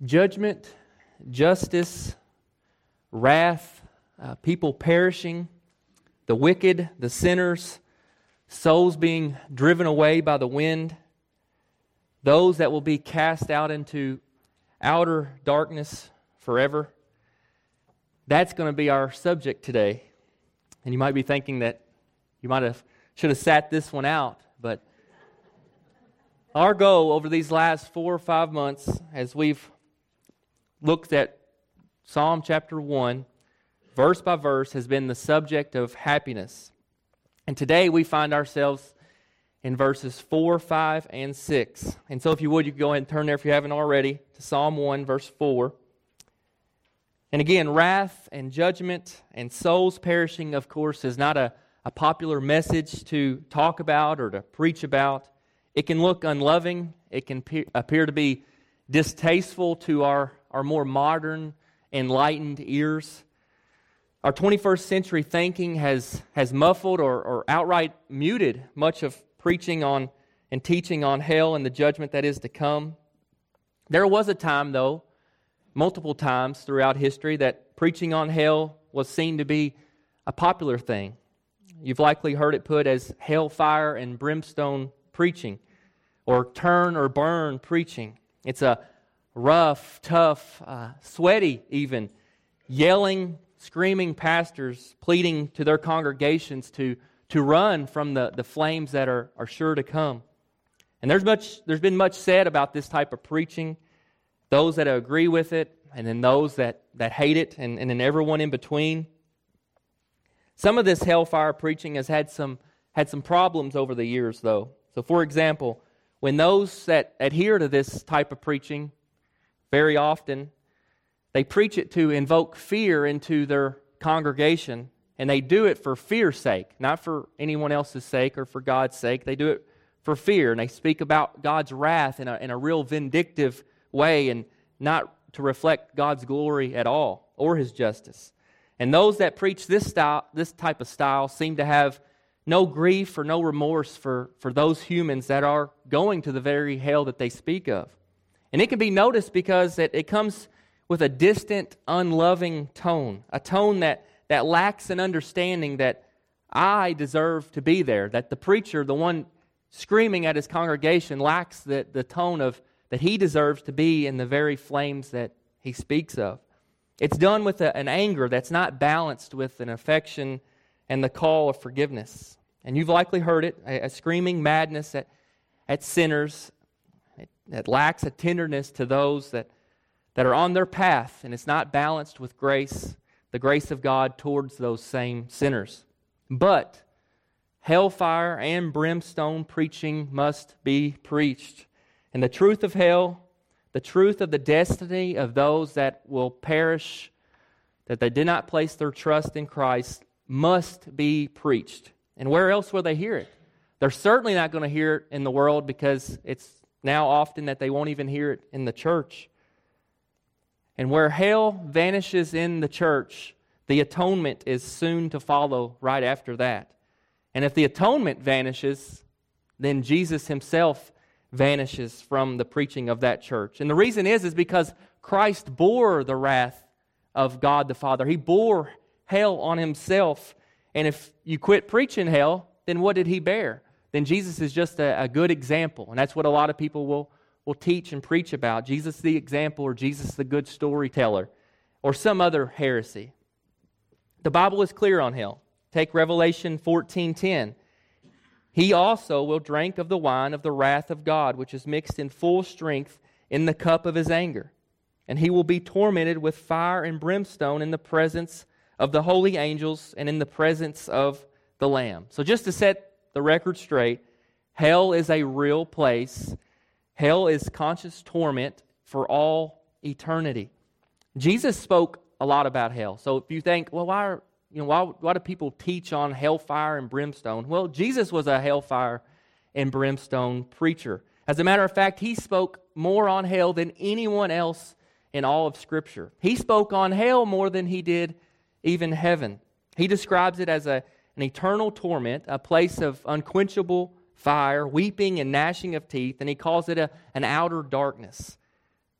Judgment, justice, wrath, people perishing, the wicked, the sinners, souls being driven away by the wind, those that will be cast out into outer darkness forever. That's going to be our subject today. And you might be thinking that you should have sat this one out, but our goal over these last 4 or 5 months, as we've looked at Psalm chapter 1, verse by verse, has been the subject of happiness. And today we find ourselves in verses 4, 5, and 6. And so if you would, you can go ahead and turn there if you haven't already to Psalm 1, verse 4. And again, wrath and judgment and souls perishing, of course, is not a popular message to talk about or to preach about. It can look unloving. It can appear to be distasteful to our more modern, enlightened ears. Our 21st century thinking has muffled or outright muted much of preaching on and teaching on hell and the judgment that is to come. There was a time, though, multiple times throughout history, that preaching on hell was seen to be a popular thing. You've likely heard it put as hellfire and brimstone preaching, or turn or burn preaching. It's a rough, tough, sweaty even, yelling, screaming pastors pleading to their congregations to run from the flames that are sure to come. And there's been much said about this type of preaching, those that agree with it, and then those that hate it, and then everyone in between. Some of this hellfire preaching has had some problems over the years, though. So, for example, when those that adhere to this type of preaching, very often, they preach it to invoke fear into their congregation, and they do it for fear's sake, not for anyone else's sake or for God's sake. They do it for fear, and they speak about God's wrath in a real vindictive way, and not to reflect God's glory at all or His justice. And those that preach this type of style seem to have no grief or no remorse for those humans that are going to the very hell that they speak of. And it can be noticed because it comes with a distant, unloving tone, a tone that lacks an understanding that I deserve to be there, that the preacher, the one screaming at his congregation, lacks the tone of that he deserves to be in the very flames that he speaks of. It's done with an anger that's not balanced with an affection and the call of forgiveness. And you've likely heard it, a screaming madness at sinners that lacks a tenderness to those that are on their path, and it's not balanced with grace, the grace of God towards those same sinners. But hellfire and brimstone preaching must be preached. And the truth of hell, the truth of the destiny of those that will perish, that they did not place their trust in Christ, must be preached. And where else will they hear it? They're certainly not going to hear it in the world, because it's now often that they won't even hear it in the church. And where hell vanishes in the church, the atonement is soon to follow right after that. And if the atonement vanishes, then Jesus Himself vanishes from the preaching of that church. And the reason is because Christ bore the wrath of God the Father. He bore hell on Himself. And if you quit preaching hell, then what did He bear? Then Jesus is just a good example. And that's what a lot of people will teach and preach about. Jesus the example, or Jesus the good storyteller, or some other heresy. The Bible is clear on hell. Take Revelation 14:10. He also will drink of the wine of the wrath of God, which is mixed in full strength in the cup of His anger. And he will be tormented with fire and brimstone in the presence of the holy angels and in the presence of the Lamb. So just to set the record straight, hell is a real place. Hell is conscious torment for all eternity. Jesus spoke a lot about hell. So if you think, well, why do people teach on hellfire and brimstone? Well, Jesus was a hellfire and brimstone preacher. As a matter of fact, He spoke more on hell than anyone else in all of Scripture. He spoke on hell more than He did even heaven. He describes it as an eternal torment, a place of unquenchable fire, weeping and gnashing of teeth, and He calls it an outer darkness.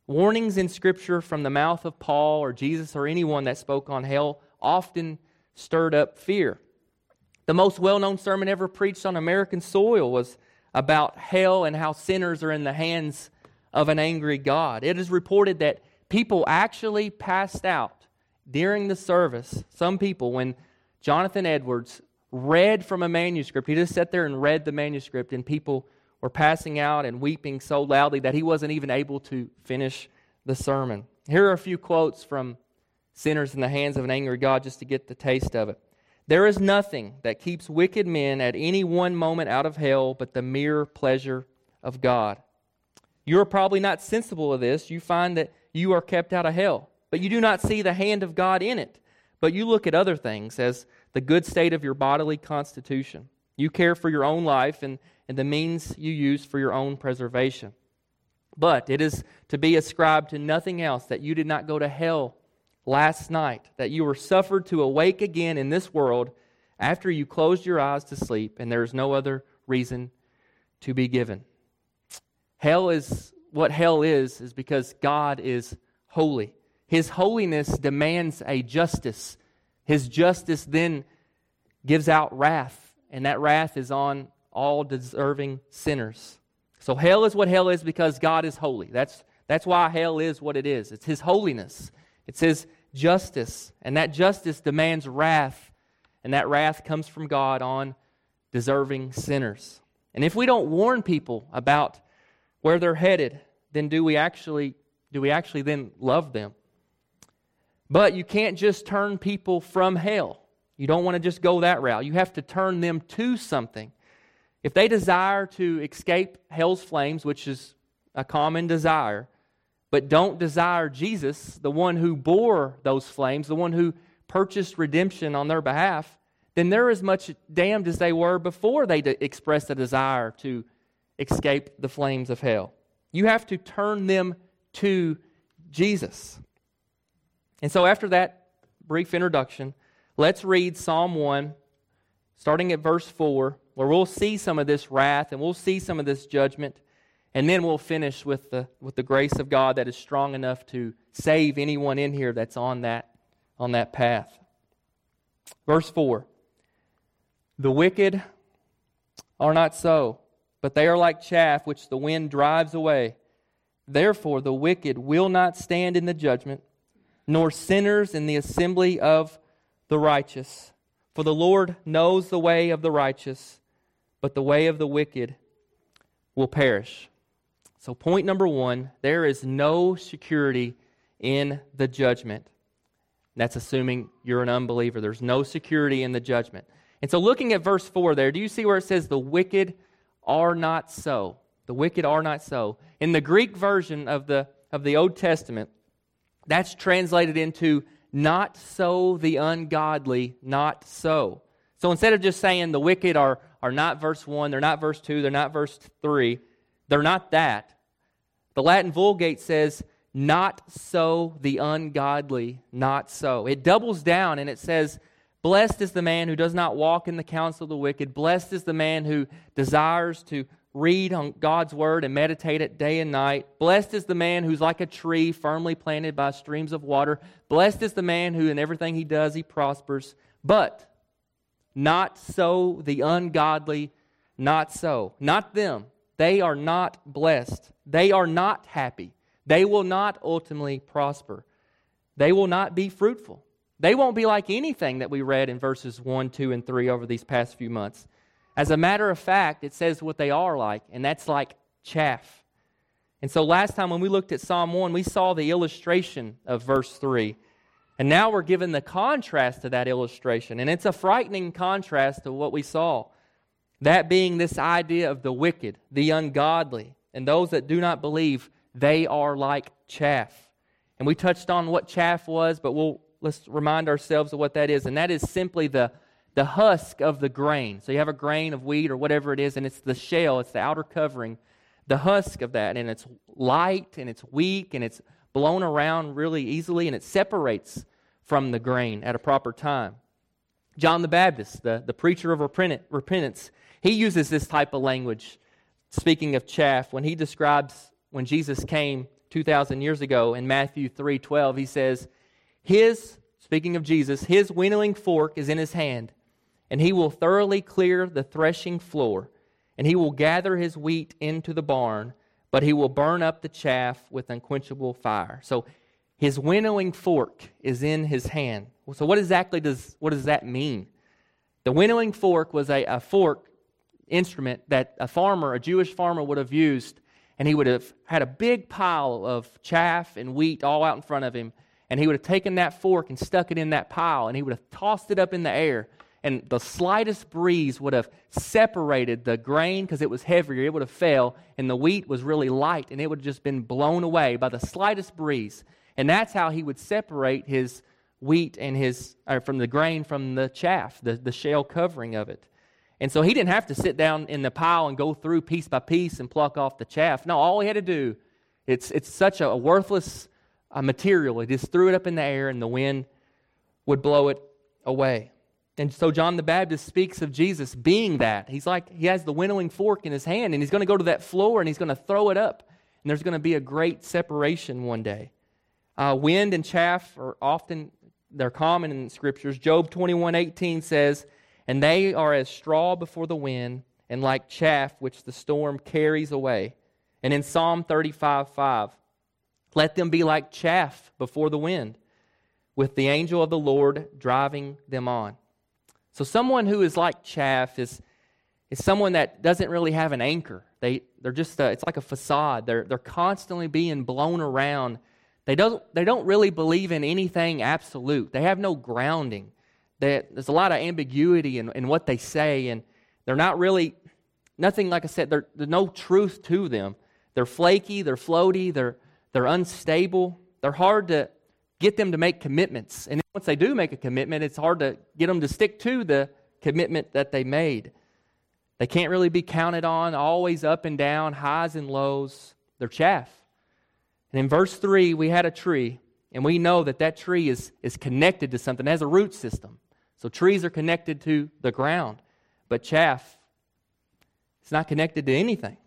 Warnings in Scripture from the mouth of Paul or Jesus or anyone that spoke on hell often stirred up fear. The most well-known sermon ever preached on American soil was about hell and how sinners are in the hands of an angry God. It is reported that people actually passed out during the service. Some people, when Jonathan Edwards read from a manuscript, he just sat there and read the manuscript, and people were passing out and weeping so loudly that he wasn't even able to finish the sermon. Here are a few quotes from Sinners in the Hands of an Angry God just to get the taste of it. There is nothing that keeps wicked men at any one moment out of hell but the mere pleasure of God. You are probably not sensible of this. You find that you are kept out of hell, but you do not see the hand of God in it. But you look at other things as the good state of your bodily constitution. You care for your own life and the means you use for your own preservation. But it is to be ascribed to nothing else that you did not go to hell last night, that you were suffered to awake again in this world after you closed your eyes to sleep, and there is no other reason to be given. Hell is because God is holy. His holiness demands a justice. His justice then gives out wrath, and that wrath is on all deserving sinners. So hell is what hell is because God is holy. That's why hell is what it is. It's His holiness. It's His justice, and that justice demands wrath, and that wrath comes from God on deserving sinners. And if we don't warn people about where they're headed, then do we actually then love them? But you can't just turn people from hell. You don't want to just go that route. You have to turn them to something. If they desire to escape hell's flames, which is a common desire, but don't desire Jesus, the one who bore those flames, the one who purchased redemption on their behalf, then they're as much damned as they were before they expressed a desire to escape the flames of hell. You have to turn them to Jesus. And so after that brief introduction, let's read Psalm 1, starting at verse 4, where we'll see some of this wrath and we'll see some of this judgment, and then we'll finish with the grace of God that is strong enough to save anyone in here that's on that path. Verse 4, the wicked are not so, but they are like chaff which the wind drives away. Therefore the wicked will not stand in the judgment, nor sinners in the assembly of the righteous. For the Lord knows the way of the righteous, but the way of the wicked will perish. So point number 1, there is no security in the judgment. That's assuming you're an unbeliever. There's no security in the judgment. And so looking at verse 4 there, do you see where it says the wicked are not so? The wicked are not so. In the Greek version of the Old Testament, that's translated into not so the ungodly, not so. So instead of just saying the wicked are not verse 1, they're not verse 2, they're not verse 3, they're not that. The Latin Vulgate says, not so the ungodly, not so. It doubles down and it says, blessed is the man who does not walk in the counsel of the wicked. Blessed is the man who desires to read on God's word and meditate it day and night. Blessed is the man who's like a tree firmly planted by streams of water. Blessed is the man who in everything he does, he prospers. But not so the ungodly, not so. Not them. They are not blessed. They are not happy. They will not ultimately prosper. They will not be fruitful. They won't be like anything that we read in verses 1, 2, and 3 over these past few months. As a matter of fact, it says what they are like, and that's like chaff. And so last time when we looked at Psalm 1, we saw the illustration of verse 3. And now we're given the contrast to that illustration. And it's a frightening contrast to what we saw. That being this idea of the wicked, the ungodly, and those that do not believe, they are like chaff. And we touched on what chaff was, but let's remind ourselves of what that is. And that is simply the husk of the grain. So you have a grain of wheat or whatever it is, and it's the shell, it's the outer covering, the husk of that. And it's light, and it's weak, and it's blown around really easily, and it separates from the grain at a proper time. John the Baptist, the preacher of repentance, he uses this type of language, speaking of chaff, when he describes when Jesus came 2,000 years ago in Matthew 3:12. He says, speaking of Jesus, his winnowing fork is in his hand, and he will thoroughly clear the threshing floor, and he will gather his wheat into the barn, but he will burn up the chaff with unquenchable fire. So his winnowing fork is in his hand. So what does that mean? The winnowing fork was a fork instrument that a Jewish farmer would have used, and he would have had a big pile of chaff and wheat all out in front of him, and he would have taken that fork and stuck it in that pile, and he would have tossed it up in the air, and the slightest breeze would have separated the grain because it was heavier. It would have fell, and the wheat was really light, and it would have just been blown away by the slightest breeze. And that's how he would separate his wheat and from the grain from the chaff, the shell covering of it. And so he didn't have to sit down in the pile and go through piece by piece and pluck off the chaff. No, all he had to do, it's such a worthless material. He just threw it up in the air, and the wind would blow it away. And so John the Baptist speaks of Jesus being that. He has the winnowing fork in his hand, and he's going to go to that floor, and he's going to throw it up, and there's going to be a great separation one day. Wind and chaff they're common in Scriptures. Job 21:18 says, "And they are as straw before the wind, and like chaff which the storm carries away." And in Psalm 35:5, "Let them be like chaff before the wind, with the angel of the Lord driving them on." So someone who is like chaff is someone that doesn't really have an anchor. They're just it's like a facade. They're constantly being blown around. They don't really believe in anything absolute. They have no grounding. There's a lot of ambiguity in what they say, and they're not really nothing. Like I said, there's no truth to them. They're flaky. They're floaty. They're unstable. They're hard to get them to make commitments. And once they do make a commitment, it's hard to get them to stick to the commitment that they made. They can't really be counted on, always up and down, highs and lows. They're chaff. And in verse 3, we had a tree, and we know that tree is connected to something. It has a root system. So trees are connected to the ground. But chaff, it's not connected to anything.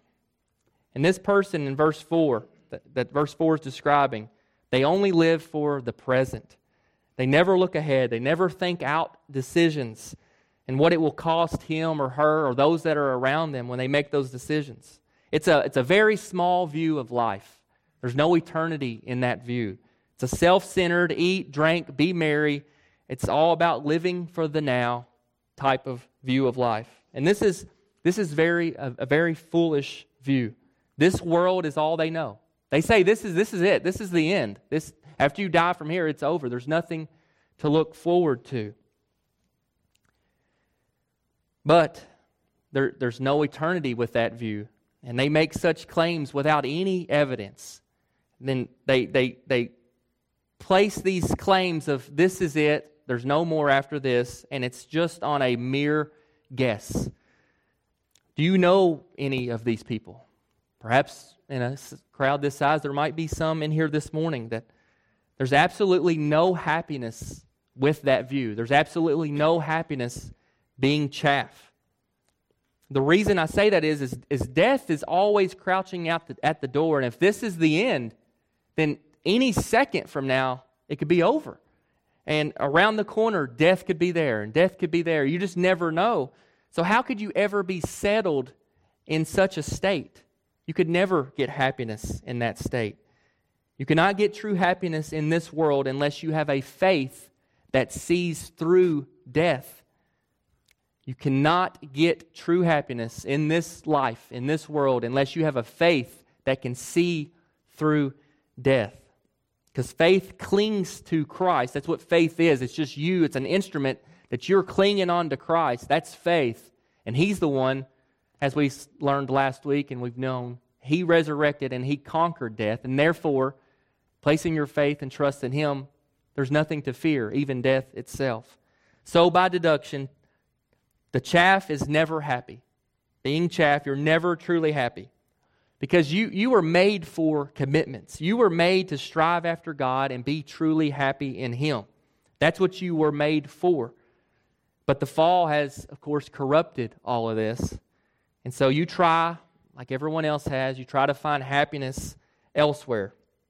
And this person in verse 4, that verse 4 is describing, they only live for the present. They never look ahead. They never think out decisions and what it will cost him or her or those that are around them when they make those decisions. It's a very small view of life. There's no eternity in that view. It's a self-centered, eat, drink, be merry. It's all about living for the now type of view of life. And this is a very foolish view. This world is all they know. They say this is it. This is the end. After you die from here, it's over. There's nothing to look forward to. But there's no eternity with that view. And they make such claims without any evidence. Then they place these claims of this is it, there's no more after this, and it's just on a mere guess. Do you know any of these people? Perhaps in a crowd this size, there might be some in here this morning that there's absolutely no happiness with that view. There's absolutely no happiness being chaff. The reason I say that is death is always crouching out at the door, and if this is the end, then any second from now, it could be over. And around the corner, death could be there, and death could be there. You just never know. So how could you ever be settled in such a state? You could never get happiness in that state. You cannot get true happiness in this world unless you have a faith that sees through death. You cannot get true happiness in this life, in this world, unless you have a faith that can see through death. Because faith clings to Christ. That's what faith is. It's just you. It's an instrument that you're clinging on to Christ. That's faith. And He's the one, as we learned last week and we've known, He resurrected and He conquered death. And therefore, placing your faith and trust in Him, there's nothing to fear, even death itself. So by deduction, the chaff is never happy. Being chaff, you're never truly happy. Because you were made for commitments. You were made to strive after God and be truly happy in Him. That's what you were made for. But the fall has, of course, corrupted all of this. And so you try, like everyone else has, you try to find happiness elsewhere.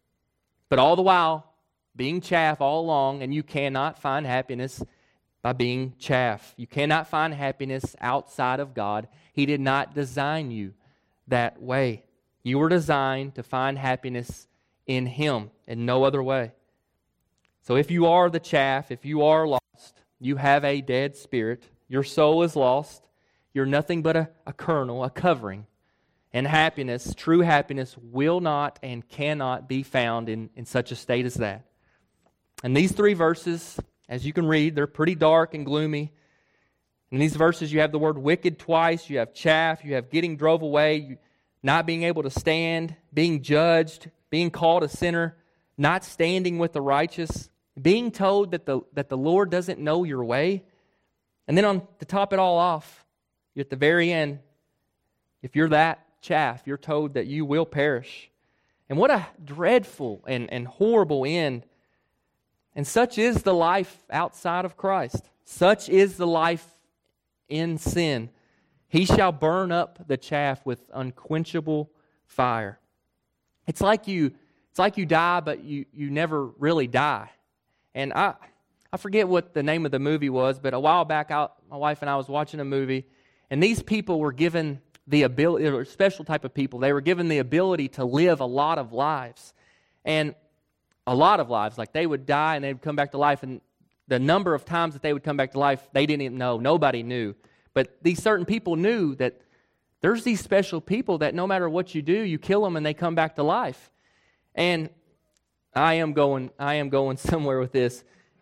but all the while being chaff all along, and you cannot find happiness by being chaff. You cannot find happiness outside of God. He did not design you that way. You were designed to find happiness in Him and no other way. So if you are the chaff, if you are lost, you have a dead spirit, your soul is lost, you're nothing but a kernel, a covering. And happiness, true happiness, will not and cannot be found in such a state as that. And these 3 verses, as you can read, they're pretty dark and gloomy. In these verses, you have the word wicked twice, you have chaff, you have getting drove away, not being able to stand, being judged, being called a sinner, not standing with the righteous, being told that the Lord doesn't know your way. And then to top it all off, at the very end, if you're that chaff, you're told that you will perish. And what a dreadful and horrible end. And such is the life outside of Christ. Such is the life in sin. He shall burn up the chaff with unquenchable fire. It's like you die, but you never really die. And I forget what the name of the movie was, but a while back, my wife and I was watching a movie, and these people were given the ability, or a special type of people, they were given the ability to live a lot of lives. And a lot of lives, like they would die and they would come back to life, and the number of times that they would come back to life, they didn't even know. Nobody knew. But these certain people knew that there's these special people that no matter what you do, you kill them and they come back to life. And I am going somewhere with this.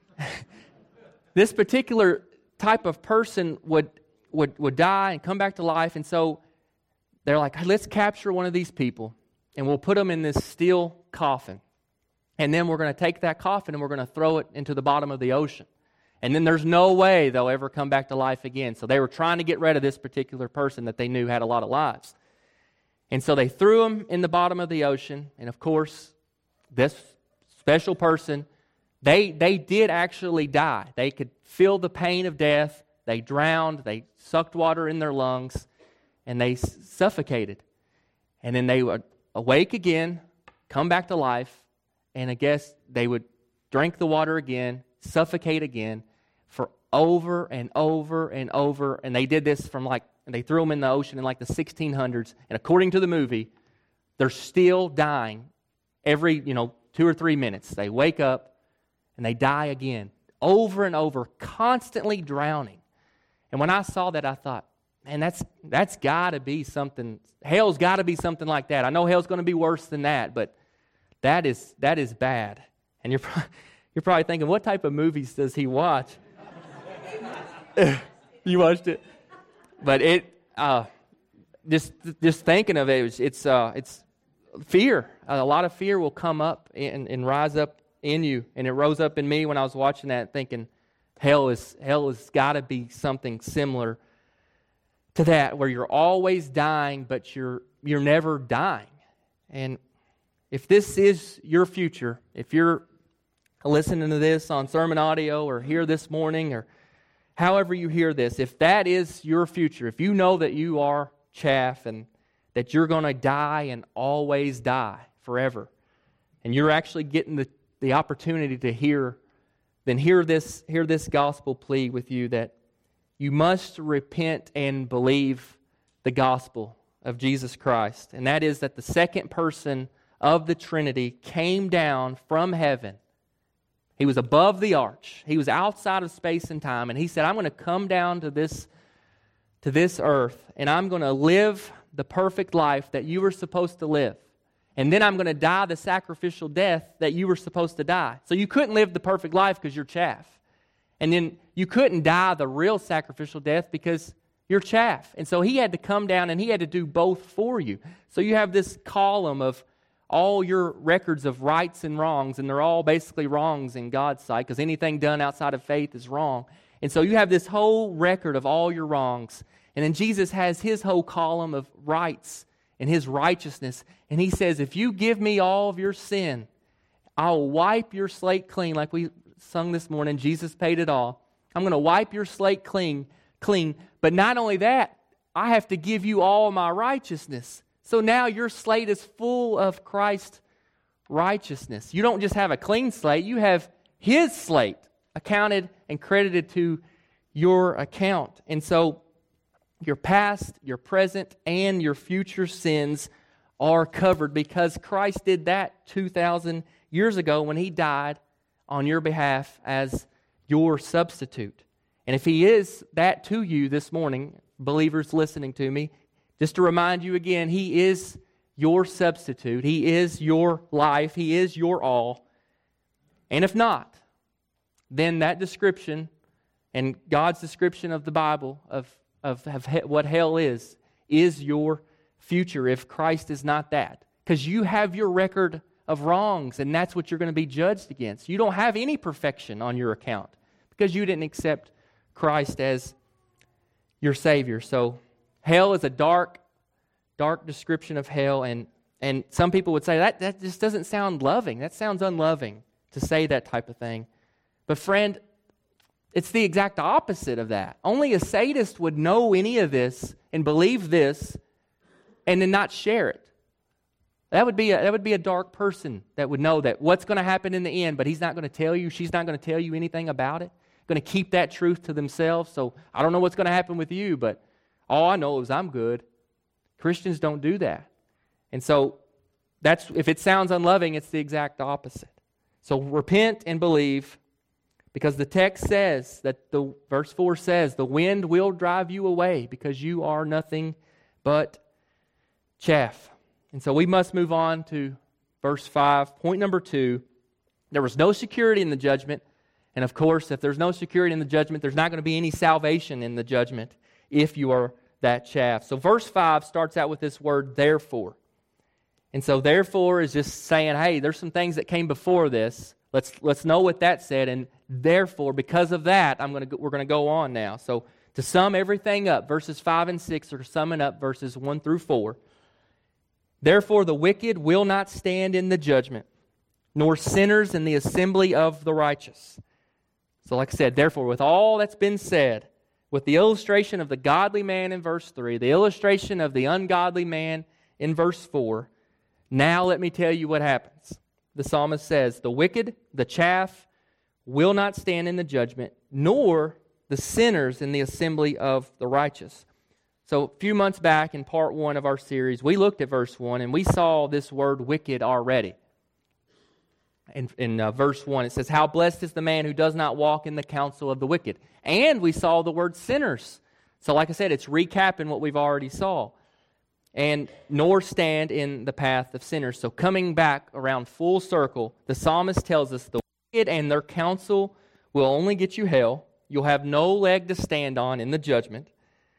This particular type of person would die and come back to life, and so they're like, let's capture one of these people, and we'll put them in this steel coffin. And then we're going to take that coffin and we're going to throw it into the bottom of the ocean. And then there's no way they'll ever come back to life again. So they were trying to get rid of this particular person that they knew had a lot of lives. And so they threw him in the bottom of the ocean. And of course, this special person, they did actually die. They could feel the pain of death. They drowned. They sucked water in their lungs. And they suffocated. And then they would awake again, come back to life. And I guess they would drink the water again, suffocate again for over and over and over. And they did this they threw them in the ocean in like the 1600s. And according to the movie, they're still dying every, 2 or 3 minutes. They wake up and they die again, over and over, constantly drowning. And when I saw that, I thought, man, that's got to be something. Hell's got to be something like that. I know hell's going to be worse than that, but that is bad. And you're probably thinking, what type of movies does he watch? You watched it, but just thinking of it, it's fear. A lot of fear will come up and rise up in you, and it rose up in me when I was watching that, thinking hell has got to be something similar to that, where you're always dying, but you're never dying. And if this is your future, if you're listening to this on sermon audio or here this morning or however you hear this, if that is your future, if you know that you are chaff and that you're going to die and always die forever, and you're actually getting the opportunity to hear this gospel plea with you, that you must repent and believe the gospel of Jesus Christ. And that is that the second person of the Trinity came down from heaven. He was above the arch. He was outside of space and time. And he said, I'm going to come down to this earth, and I'm going to live the perfect life that you were supposed to live. And then I'm going to die the sacrificial death that you were supposed to die. So you couldn't live the perfect life because you're chaff. And then you couldn't die the real sacrificial death because you're chaff. And so he had to come down and he had to do both for you. So you have this column of all your records of rights and wrongs, and they're all basically wrongs in God's sight, because anything done outside of faith is wrong. And so you have this whole record of all your wrongs. And then Jesus has his whole column of rights and his righteousness. And he says, if you give me all of your sin, I'll wipe your slate clean. Like we sung this morning, Jesus paid it all. I'm going to wipe your slate clean. But not only that, I have to give you all my righteousness. So now your slate is full of Christ's righteousness. You don't just have a clean slate, you have His slate accounted and credited to your account. And so your past, your present, and your future sins are covered because Christ did that 2,000 years ago when He died on your behalf as your substitute. And if He is that to you this morning, believers listening to me, just to remind you again, He is your substitute. He is your life. He is your all. And if not, then that description and God's description of the Bible of what hell is your future if Christ is not that. Because you have your record of wrongs, and that's what you're going to be judged against. You don't have any perfection on your account because you didn't accept Christ as your Savior. So hell is a dark description of hell, and some people would say that just doesn't sound loving. That sounds unloving to say that type of thing. But friend, it's the exact opposite of that. Only a sadist would know any of this and believe this and then not share it. That would be a dark person that would know that what's going to happen in the end, but he's not going to tell you, she's not going to tell you anything about it. Going to keep that truth to themselves. So I don't know what's going to happen with you, but all I know is I'm good. Christians don't do that. And so that's, if it sounds unloving, it's the exact opposite. So repent and believe, because the text says that verse 4 says, the wind will drive you away because you are nothing but chaff. And so we must move on to verse 5. Point number 2, there was no security in the judgment. And of course, if there's no security in the judgment, there's not going to be any salvation in the judgment if you are that chaff. So verse 5 starts out with this word, therefore. And so therefore is just saying, hey, there's some things that came before this. Let's know what that said, and therefore, because of that, we're going to go on now. So to sum everything up, verses 5 and 6 are summing up verses 1 through 4. Therefore, the wicked will not stand in the judgment, nor sinners in the assembly of the righteous. So like I said, therefore, with all that's been said, with the illustration of the godly man in verse 3, the illustration of the ungodly man in verse 4, now let me tell you what happens. The psalmist says, the wicked, the chaff, will not stand in the judgment, nor the sinners in the assembly of the righteous. So a few months back in part 1 of our series, we looked at verse 1 and we saw this word wicked already. In verse 1, it says, how blessed is the man who does not walk in the counsel of the wicked. And we saw the word sinners. So like I said, it's recapping what we've already saw. And nor stand in the path of sinners. So coming back around full circle, the psalmist tells us the wicked and their counsel will only get you hell. You'll have no leg to stand on in the judgment.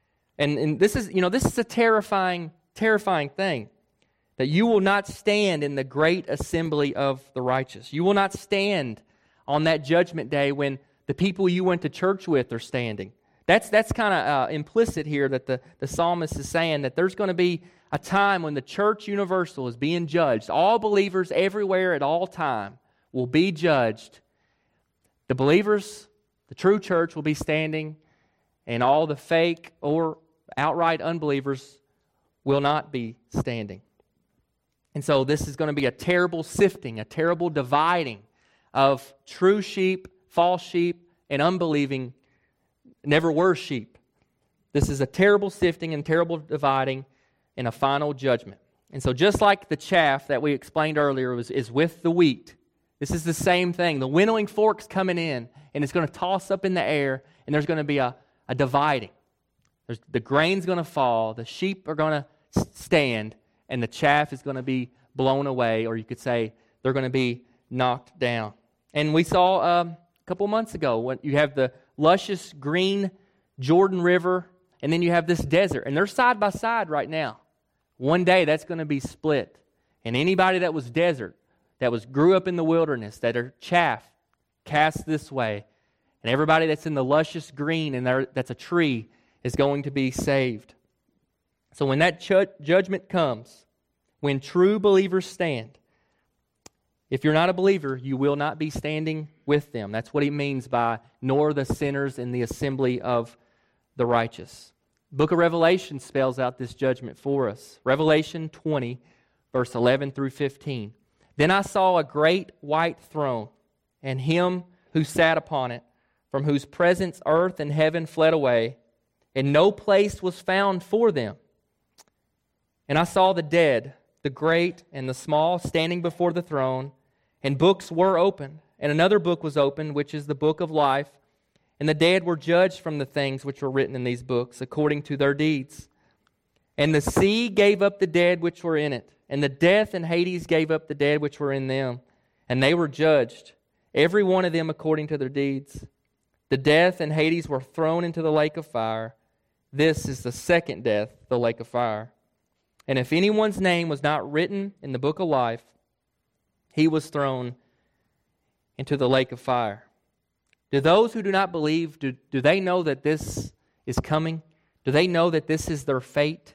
And this is a terrifying thing. That you will not stand in the great assembly of the righteous. You will not stand on that judgment day when the people you went to church with are standing. That's kind of implicit here that the psalmist is saying that there's going to be a time when the church universal is being judged. All believers everywhere at all time will be judged. The believers, the true church, will be standing, and all the fake or outright unbelievers will not be standing. And so this is going to be a terrible sifting, a terrible dividing of true sheep, false sheep, and unbelieving never were sheep. This is a terrible sifting and terrible dividing and a final judgment. And so just like the chaff that we explained earlier is with the wheat, this is the same thing. The winnowing fork's coming in, and it's going to toss up in the air, and there's going to be a dividing. The grain's going to fall, the sheep are going to stand, and the chaff is going to be blown away, or you could say they're going to be knocked down. And we saw a couple months ago when you have the luscious green Jordan River, and then you have this desert, and they're side by side right now. One day that's going to be split, and anybody that was desert, grew up in the wilderness, that are chaff, cast this way, and everybody that's in the luscious green and that's a tree is going to be saved. So when that judgment comes, when true believers stand, if you're not a believer, you will not be standing with them. That's what he means by, nor the sinners in the assembly of the righteous. Book of Revelation spells out this judgment for us. Revelation 20, verse 11 through 15. Then I saw a great white throne, and him who sat upon it, from whose presence earth and heaven fled away, and no place was found for them. And I saw the dead, the great and the small, standing before the throne, and books were opened. And another book was opened, which is the book of life. And the dead were judged from the things which were written in these books, according to their deeds. And the sea gave up the dead which were in it, and the death and Hades gave up the dead which were in them. And they were judged, every one of them according to their deeds. The death and Hades were thrown into the lake of fire. This is the second death, the lake of fire. And if anyone's name was not written in the book of life, he was thrown into the lake of fire. Do those who do not believe, do they know that this is coming? Do they know that this is their fate?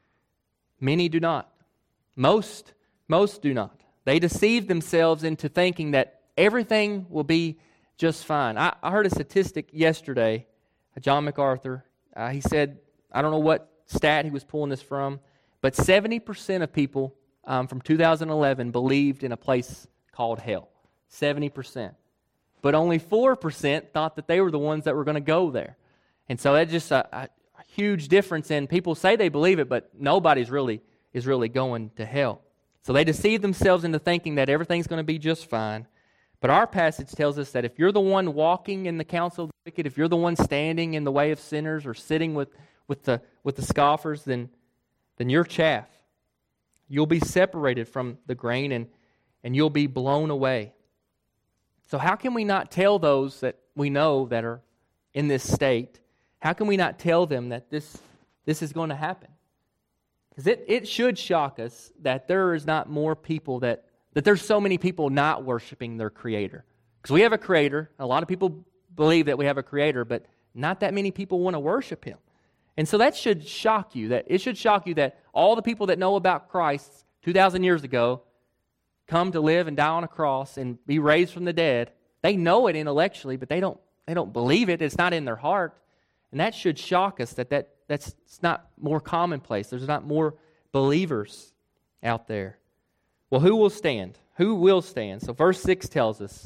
Many do not. Most do not. They deceive themselves into thinking that everything will be just fine. I heard a statistic yesterday, John MacArthur. He said, I don't know what stat he was pulling this from, but 70% of people from 2011 believed in a place called hell. 70%. But only 4% thought that they were the ones that were going to go there. And so that's just a huge difference in people say they believe it, but nobody's is really going to hell. So they deceive themselves into thinking that everything's going to be just fine. But our passage tells us that if you're the one walking in the counsel of the wicked, if you're the one standing in the way of sinners or sitting with the scoffers, then you're chaff. You'll be separated from the grain and you'll be blown away. So how can we not tell those that we know that are in this state, how can we not tell them that this is going to happen? Because it should shock us that there is not more people that there's so many people not worshiping their Creator. Because we have a Creator. A lot of people believe that we have a Creator, but not that many people want to worship Him. And so that should shock you. It should shock you that all the people that know about Christ 2,000 years ago come to live and die on a cross and be raised from the dead. They know it intellectually, but they don't believe it. It's not in their heart. And that should shock us that's not more commonplace. There's not more believers out there. Well, who will stand? Who will stand? So verse 6 tells us,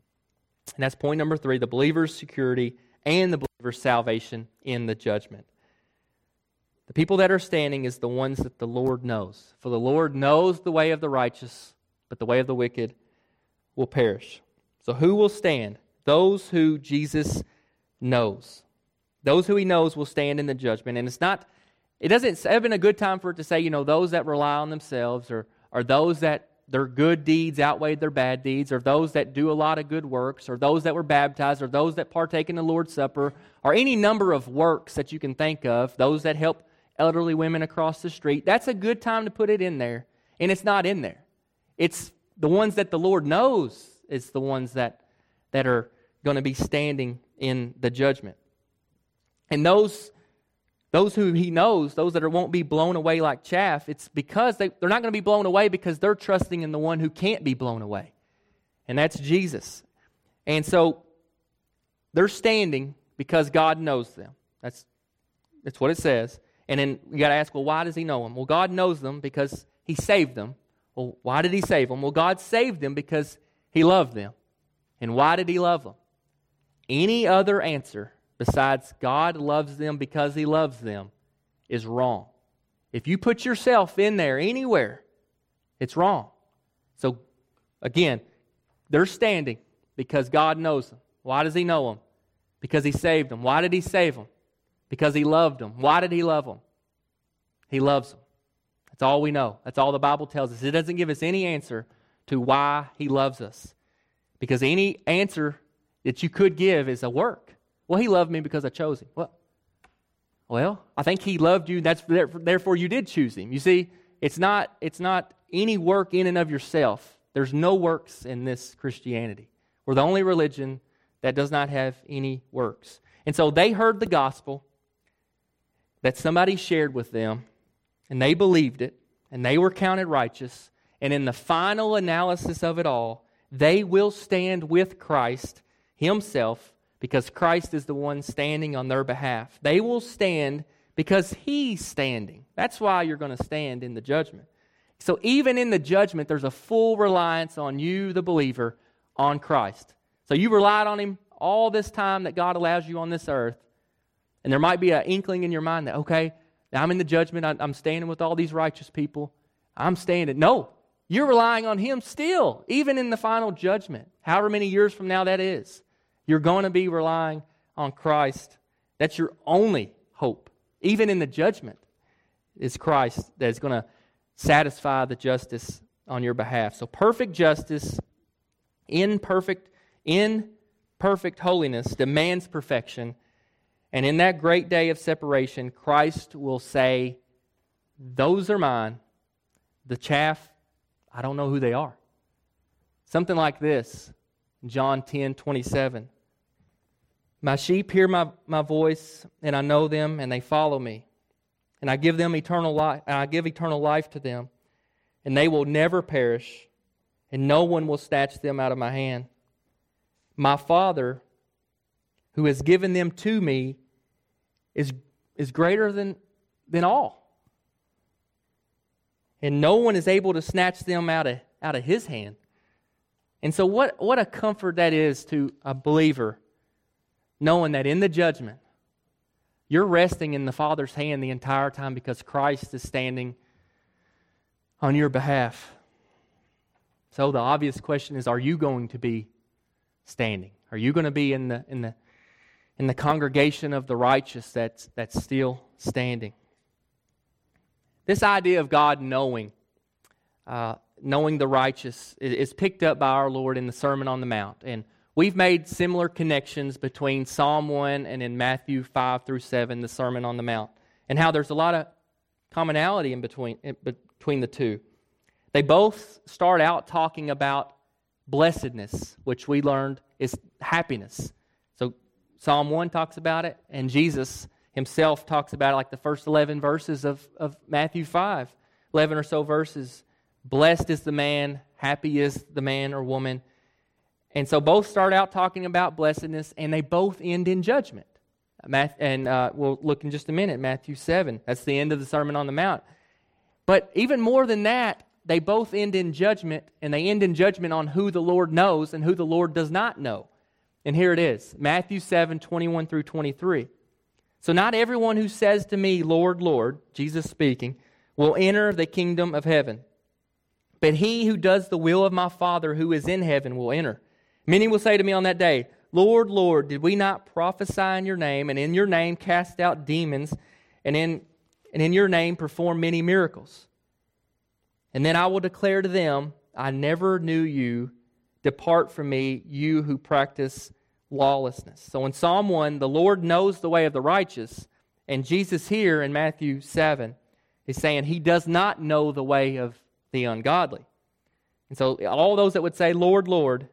and that's point number 3, the believer's security and the believer's salvation in the judgment. The people that are standing is the ones that the Lord knows. For the Lord knows the way of the righteous, but the way of the wicked will perish. So who will stand? Those who Jesus knows. Those who He knows will stand in the judgment. And it doesn't have been a good time for it to say, those that rely on themselves or those that their good deeds outweighed their bad deeds, or those that do a lot of good works, or those that were baptized, or those that partake in the Lord's Supper, or any number of works that you can think of, those that help elderly women across the street. That's a good time to put it in there, and it's not in there. It's the ones that the Lord knows is the ones that are going to be standing in the judgment. And those who He knows, those that won't be blown away like chaff, it's because they're not going to be blown away because they're trusting in the one who can't be blown away. And that's Jesus. And so they're standing because God knows them. That's what it says. And then you got to ask, well, why does He know them? Well, God knows them because He saved them. Well, why did He save them? Well, God saved them because He loved them. And why did He love them? Any other answer besides God loves them because He loves them is wrong. If you put yourself in there anywhere, it's wrong. So, again, they're standing because God knows them. Why does He know them? Because He saved them. Why did He save them? Because He loved them. Why did He love them? He loves them. That's all we know. That's all the Bible tells us. It doesn't give us any answer to why He loves us. Because any answer that you could give is a work. Well, He loved me because I chose Him. Well, I think He loved you. Therefore, you did choose Him. You see, it's not any work in and of yourself. There's no works in this Christianity. We're the only religion that does not have any works. And so they heard the gospel that somebody shared with them, and they believed it, and they were counted righteous. And in the final analysis of it all, they will stand with Christ Himself, because Christ is the one standing on their behalf. They will stand because He's standing. That's why you're going to stand in the judgment. So even in the judgment, there's a full reliance on you, the believer, on Christ. So you relied on Him all this time that God allows you on this earth. And there might be an inkling in your mind that, okay, now I'm in the judgment. I'm standing with all these righteous people. I'm standing. No, you're relying on Him still, even in the final judgment. However many years from now that is. You're going to be relying on Christ. That's your only hope. Even in the judgment is Christ that is going to satisfy the justice on your behalf. So perfect justice in perfect holiness demands perfection. And in that great day of separation, Christ will say, those are mine. The chaff, I don't know who they are. Something like this, John 10:27. My sheep hear my voice, and I know them, and they follow me. And I give them eternal life, and I give eternal life to them, and they will never perish, and no one will snatch them out of my hand. My Father, who has given them to me, is greater than all. And no one is able to snatch them out of His hand. And so what a comfort that is to a believer, knowing that in the judgment, you're resting in the Father's hand the entire time because Christ is standing on your behalf. So the obvious question is, are you going to be standing? Are you going to be in the congregation of the righteous that's still standing? This idea of God knowing the righteous is picked up by our Lord in the Sermon on the Mount. And we've made similar connections between Psalm 1 and in Matthew 5 through 7, the Sermon on the Mount, and how there's a lot of commonality in between the two. They both start out talking about blessedness, which we learned is happiness. So Psalm 1 talks about it, and Jesus Himself talks about it, like the first 11 verses of Matthew 5, 11 or so verses. Blessed is the man, happy is the man or woman. And so both start out talking about blessedness, and they both end in judgment. And we'll look in just a minute, Matthew 7. That's the end of the Sermon on the Mount. But even more than that, they both end in judgment, and they end in judgment on who the Lord knows and who the Lord does not know. And here it is, Matthew 7, 21 through 23. So not everyone who says to me, Lord, Lord, Jesus speaking, will enter the kingdom of heaven. But he who does the will of my Father who is in heaven will enter. Many will say to me on that day, Lord, Lord, did we not prophesy in your name, and in your name cast out demons, and in your name perform many miracles? And then I will declare to them, I never knew you. Depart from me, you who practice lawlessness. So in Psalm 1, the Lord knows the way of the righteous. And Jesus here in Matthew 7 is saying He does not know the way of the ungodly. And so all those that would say, Lord, Lord,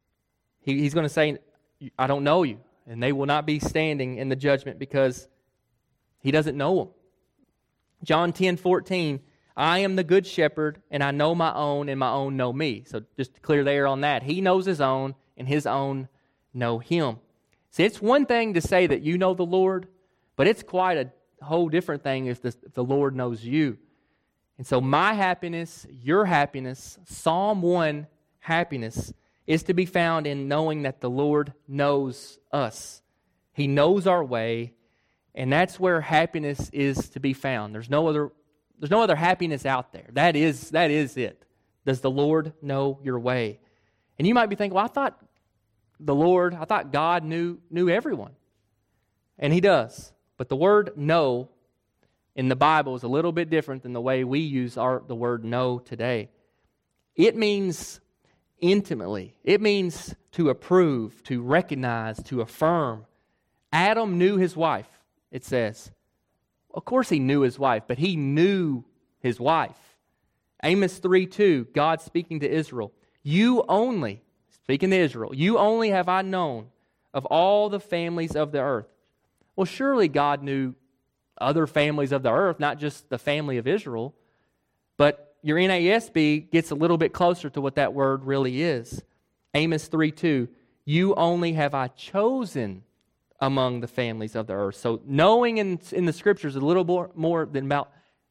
He's going to say, I don't know you. And they will not be standing in the judgment because He doesn't know them. John 10:14, I am the good shepherd, and I know my own, and my own know me. So just to clear the air on that. He knows His own, and His own know Him. See, it's one thing to say that you know the Lord, but it's quite a whole different thing if the Lord knows you. And so my happiness, your happiness, Psalm 1 happiness, is to be found in knowing that the Lord knows us. He knows our way, and that's where happiness is to be found. There's no other happiness out there. That is it. Does the Lord know your way? And you might be thinking, well, I thought God knew everyone. And He does. But the word know in the Bible is a little bit different than the way we use the word know today. It means intimately. It means to approve, to recognize, to affirm. Adam knew his wife, it says. Of course he knew his wife, but he knew his wife. Amos 3:2, God speaking to Israel, you only, speaking to Israel, you only have I known of all the families of the earth. Well, surely God knew other families of the earth, not just the family of Israel. But your NASB gets a little bit closer to what that word really is. Amos 3:2, you only have I chosen among the families of the earth. So knowing in the Scriptures is a little more than about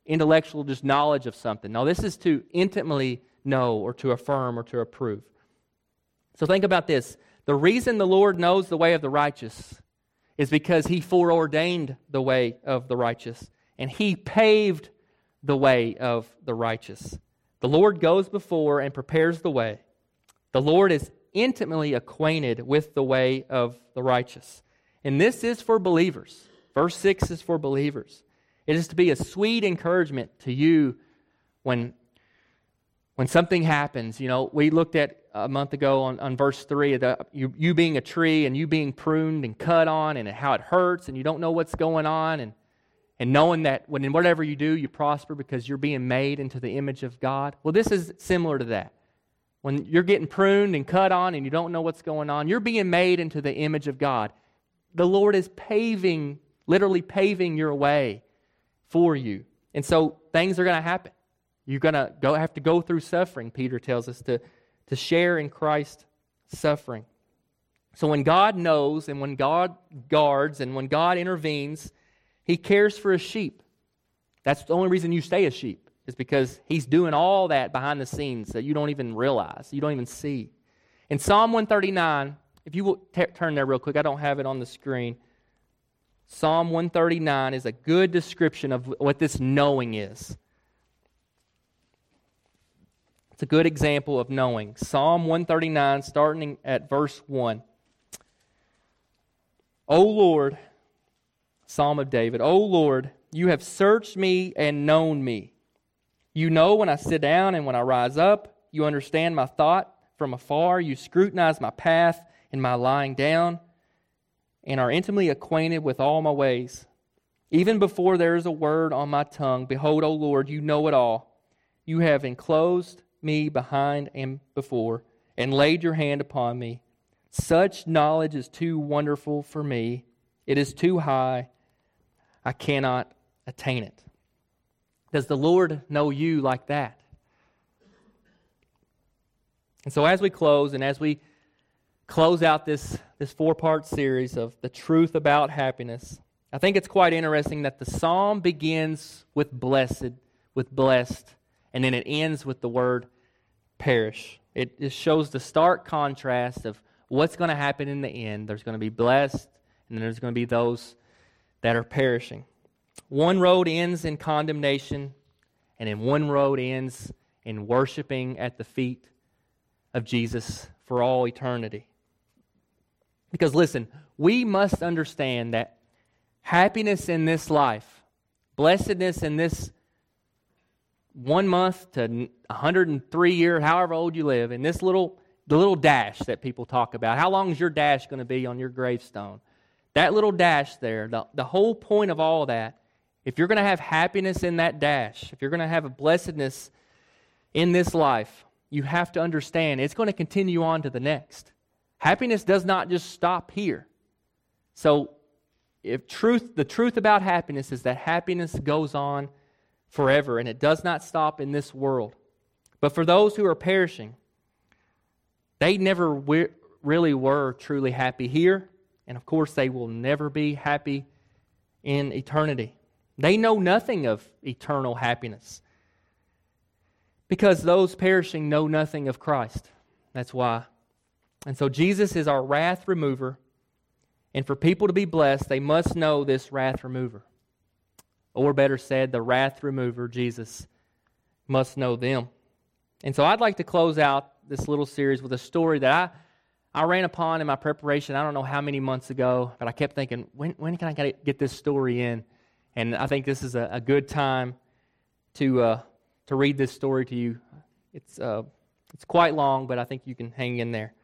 intellectual just knowledge of something. No, this is to intimately know or to affirm or to approve. So think about this. The reason the Lord knows the way of the righteous is because He foreordained the way of the righteous, and He paved the way of the righteous. The Lord goes before and prepares the way. The Lord is intimately acquainted with the way of the righteous. And this is for believers. Verse 6 is for believers. It is to be a sweet encouragement to you when something happens. You know, we looked at a month ago on verse 3, you being a tree and you being pruned and cut on and how it hurts and you don't know what's going on and knowing that in whatever you do, you prosper because you're being made into the image of God. Well, this is similar to that. When you're getting pruned and cut on and you don't know what's going on, you're being made into the image of God. The Lord is literally paving your way for you. And so things are going to happen. You're going to have to go through suffering, Peter tells us, to share in Christ's suffering. So when God knows and when God guards and when God intervenes, He cares for His sheep. That's the only reason you stay a sheep, is because He's doing all that behind the scenes that you don't even realize, you don't even see. In Psalm 139, if you will turn there real quick, I don't have it on the screen. Psalm 139 is a good description of what this knowing is. It's a good example of knowing. Psalm 139, starting at verse 1. O Lord, Psalm of David, O Lord, you have searched me and known me. You know when I sit down and when I rise up. You understand my thought from afar. You scrutinize my path and my lying down, and are intimately acquainted with all my ways. Even before there is a word on my tongue, behold, O Lord, you know it all. You have enclosed me behind and before, and laid your hand upon me. Such knowledge is too wonderful for me. It is too high. I cannot attain it. Does the Lord know you like that? And so as we close, and as we close out this 4-part series of the truth about happiness, I think it's quite interesting that the psalm begins with blessed, and then it ends with the word perish. It shows the stark contrast of what's going to happen in the end. There's going to be blessed, and then there's going to be those that are perishing. One road ends in condemnation, and then one road ends in worshiping at the feet of Jesus for all eternity. Because listen, we must understand that happiness in this life, blessedness in this 1 month to 103 year, however old you live, in this the little dash that people talk about. How long is your dash going to be on your gravestone? That little dash there, the whole point of all that, if you're going to have happiness in that dash, if you're going to have a blessedness in this life, you have to understand it's going to continue on to the next. Happiness does not just stop here. So the truth about happiness is that happiness goes on forever, and it does not stop in this world. But for those who are perishing, they never really were truly happy here, and of course they will never be happy in eternity. They know nothing of eternal happiness because those perishing know nothing of Christ. That's why. And so Jesus is our wrath remover, and for people to be blessed, they must know this wrath remover. Or better said, the wrath remover, Jesus, must know them. And so I'd like to close out this little series with a story that I ran upon in my preparation, I don't know how many months ago, but I kept thinking, when can I get this story in? And I think this is a good time to read this story to you. It's quite long, but I think you can hang in there.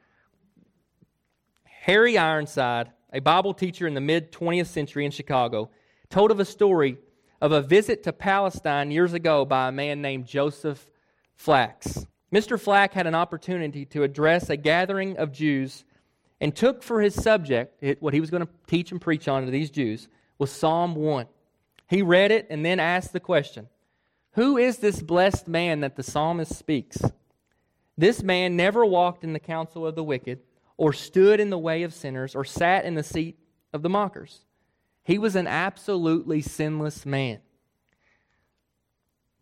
Harry Ironside, a Bible teacher in the mid-20th century in Chicago, told of a story of a visit to Palestine years ago by a man named Joseph Flax. Mr. Flack had an opportunity to address a gathering of Jews and took for his subject, what he was going to teach and preach on to these Jews, was Psalm 1. He read it and then asked the question, who is this blessed man that the psalmist speaks? This man never walked in the counsel of the wicked, or stood in the way of sinners, or sat in the seat of the mockers. He was an absolutely sinless man.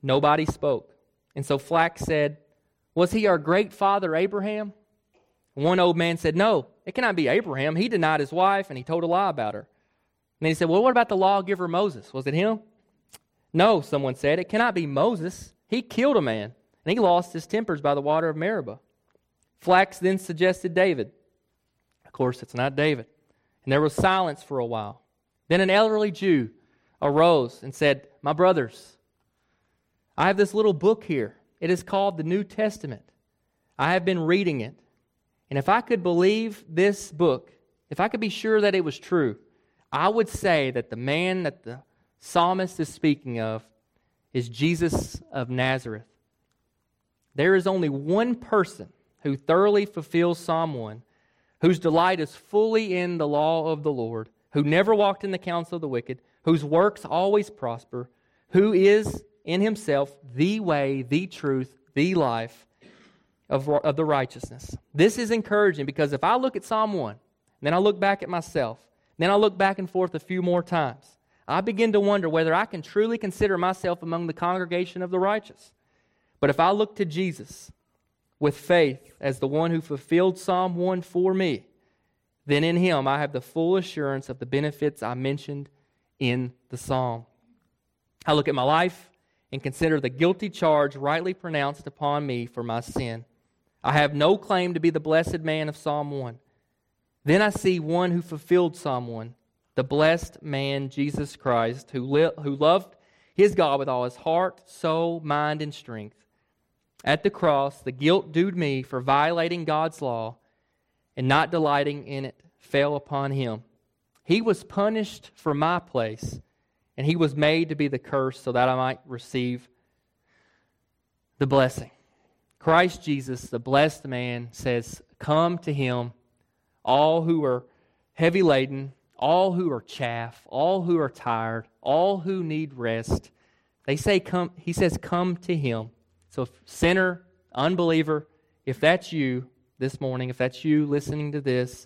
Nobody spoke. And so Flax said, "Was he our great father Abraham?" One old man said, "No, it cannot be Abraham. He denied his wife and he told a lie about her." And then he said, "Well, what about the lawgiver Moses? Was it him?" "No," someone said, "it cannot be Moses. He killed a man and he lost his tempers by the water of Meribah." Flax then suggested David. Of course, it's not David. And there was silence for a while. Then an elderly Jew arose and said, "My brothers, I have this little book here. It is called the New Testament. I have been reading it. And if I could believe this book, if I could be sure that it was true, I would say that the man that the psalmist is speaking of is Jesus of Nazareth. There is only one person who thoroughly fulfills Psalm 1, whose delight is fully in the law of the Lord, who never walked in the counsel of the wicked, whose works always prosper, who is in himself the way, the truth, the life of the righteousness." This is encouraging because if I look at Psalm 1, then I look back at myself, then I look back and forth a few more times, I begin to wonder whether I can truly consider myself among the congregation of the righteous. But if I look to Jesus with faith as the one who fulfilled Psalm 1 for me, then in Him I have the full assurance of the benefits I mentioned in the psalm. I look at my life and consider the guilty charge rightly pronounced upon me for my sin. I have no claim to be the blessed man of Psalm 1. Then I see one who fulfilled Psalm 1, the blessed man, Jesus Christ, who loved his God with all his heart, soul, mind, and strength. At the cross, the guilt due to me for violating God's law and not delighting in it fell upon Him. He was punished for my place, and He was made to be the curse so that I might receive the blessing. Christ Jesus, the blessed man, says, "Come to Him, all who are heavy laden, all who are chaff, all who are tired, all who need rest." They say, "Come." He says, "Come to Him." So, sinner, unbeliever, if that's you this morning, if that's you listening to this,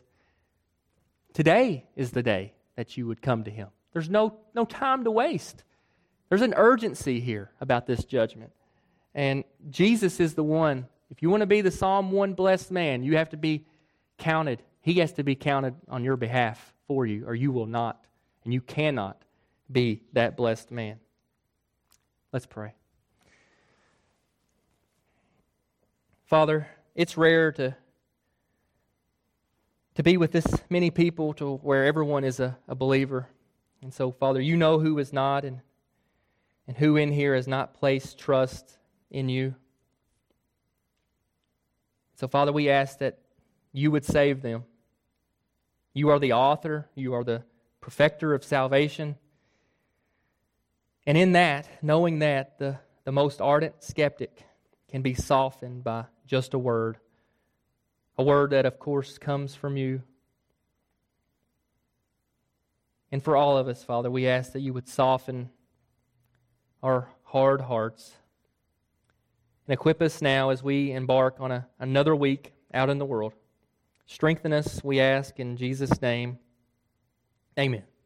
today is the day that you would come to Him. There's no time to waste. There's an urgency here about this judgment. And Jesus is the one. If you want to be the Psalm 1 blessed man, you have to be counted. He has to be counted on your behalf for you, or you will not, and you cannot be that blessed man. Let's pray. Father, it's rare to be with this many people to where everyone is a believer. And so, Father, you know who is not and who in here has not placed trust in you. So, Father, we ask that you would save them. You are the author. You are the perfecter of salvation. And in that, knowing that, the most ardent skeptic can be softened by just a word. A word that, of course, comes from you. And for all of us, Father, we ask that you would soften our hard hearts and equip us now as we embark on another week out in the world. Strengthen us, we ask, in Jesus' name. Amen.